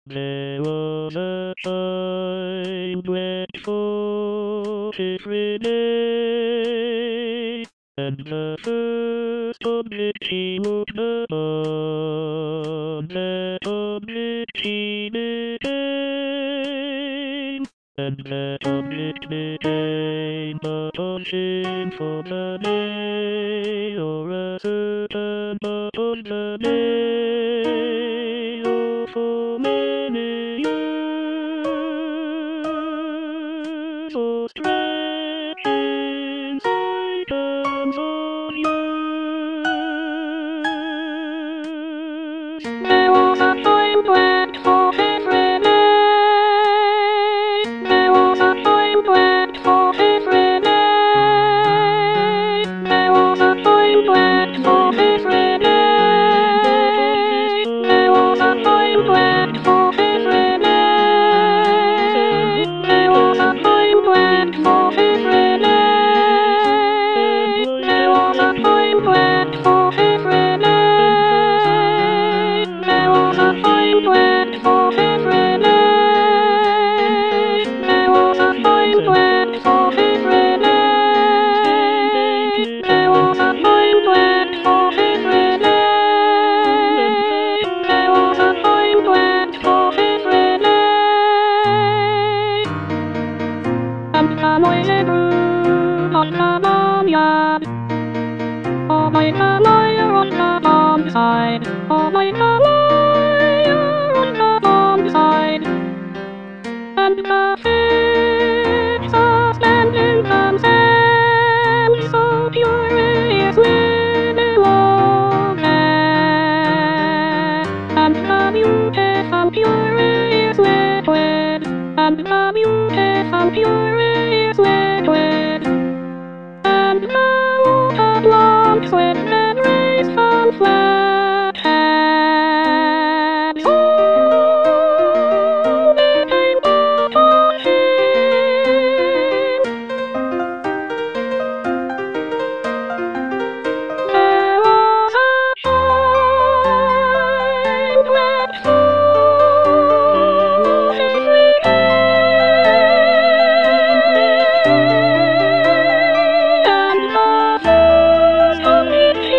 There was a time when for every day, and the first committee would the that committee became, and that committee became a function for the day, or a certain upon the day, or for many years, or stretching items on years. There was a time planned for every day. There was a time planned for every day. There was a time planned for every day. There was a time planned for every day. There was a time planned for every day. There was a time planned for every day. There was a time planned for every day. There was a time planned for every day. There was a time planned for every day. There was a time planned for every day. And kamoy brew on the barnyard. Oh my kamoy on the bomb side. Oh my kamoy on the bomb side. And the fish are standing themselves so furious with the water. And the beautiful furious liquid. And the beautiful furious liquid. And the water blocks with red rays from flatheads. Oh, they came out on him. There was a time when for every day, and the first committee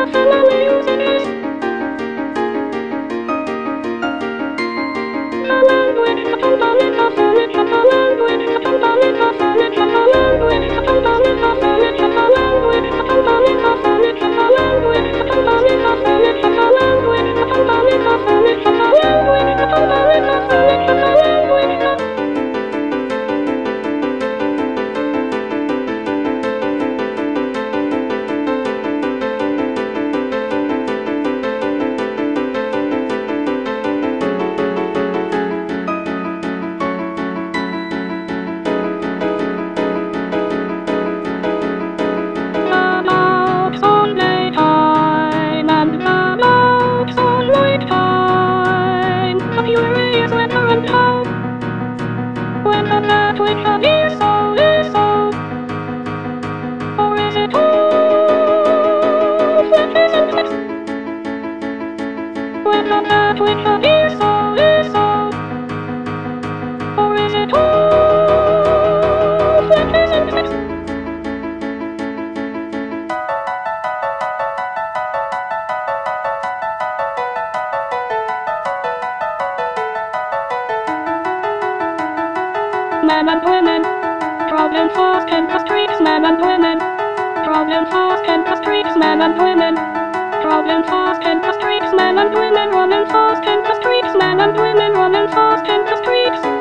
When the cat with the is so, or is it all flashes and flicks? When the cat with the is so, or is it all flashes and flicks? Men and women, problem fast and streaks, men and women, problem fast and streaks, men and women, problem fast and streaks, men and women, running fast and streaks, men and women, running fast and streaks.